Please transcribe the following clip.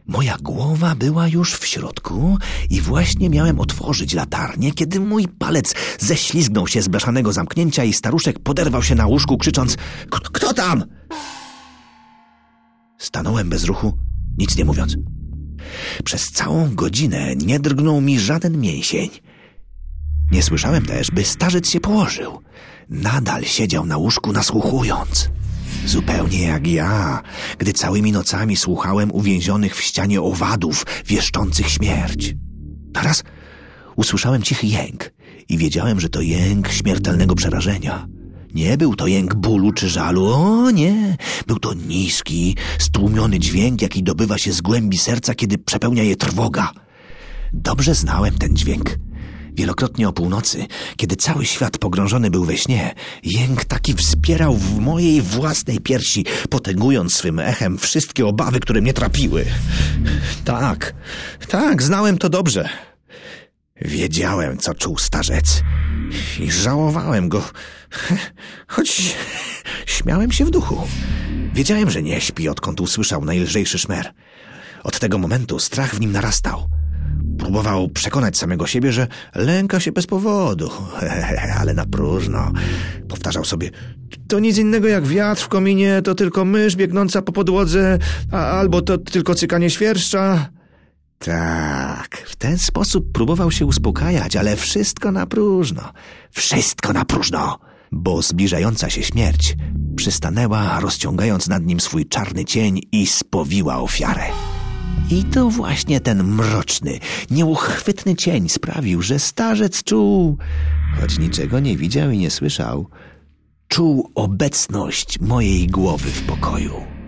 Moja głowa była już w środku i właśnie miałem otworzyć latarnię, kiedy mój palec ześlizgnął się z blaszanego zamknięcia i staruszek poderwał się na łóżku, krzycząc: Kto tam? Stanąłem bez ruchu, nic nie mówiąc. Przez całą godzinę nie drgnął mi żaden mięsień. Nie słyszałem też, by starzec się położył. Nadal siedział na łóżku, nasłuchując. Zupełnie jak ja, gdy całymi nocami słuchałem uwięzionych w ścianie owadów wieszczących śmierć. Teraz usłyszałem cichy jęk i wiedziałem, że to jęk śmiertelnego przerażenia. Nie był to jęk bólu czy żalu, o nie! Był to niski, stłumiony dźwięk, jaki dobywa się z głębi serca, kiedy przepełnia je trwoga. Dobrze znałem ten dźwięk. Wielokrotnie o północy, kiedy cały świat pogrążony był we śnie, jęk taki wzbierał w mojej własnej piersi, potęgując swym echem wszystkie obawy, które mnie trapiły. Tak, znałem to dobrze. Wiedziałem, co czuł starzec i żałowałem go, choć śmiałem się w duchu. Wiedziałem, że nie śpi, odkąd usłyszał najlżejszy szmer. Od tego momentu strach w nim narastał. Próbował przekonać samego siebie, że lęka się bez powodu, ale na próżno. Powtarzał sobie: to nic innego jak wiatr w kominie, to tylko mysz biegnąca po podłodze, albo to tylko cykanie świerszcza. Tak, w ten sposób próbował się uspokajać, ale wszystko na próżno. Wszystko na próżno, bo zbliżająca się śmierć przystanęła, rozciągając nad nim swój czarny cień i spowiła ofiarę. I to właśnie ten mroczny, nieuchwytny cień sprawił, że starzec czuł, choć niczego nie widział i nie słyszał, czuł obecność mojej głowy w pokoju.